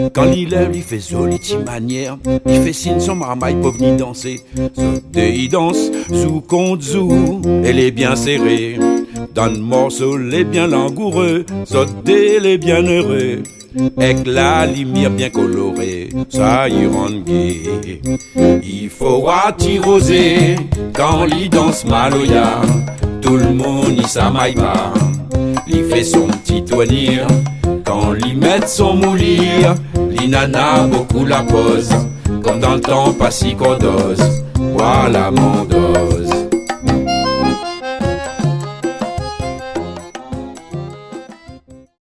Quand il lève, il fait jolie petite manière. Il fait signe son marmaille pour venir danser. Sauter, il danse sous compte zou. Elle est bien serrée. Dans le morceau, les bien langoureux. Sauter, les bien heureux. Avec la lumière bien colorée, ça y rend gai. Il faut attirer quand il danse maloya. Tout le monde y s'amaille pas. Il fait son petit tournir quand il met son moulir. L'inana beaucoup la pose. Comme dans le temps pas si qu'on dose. Voilà mon dose.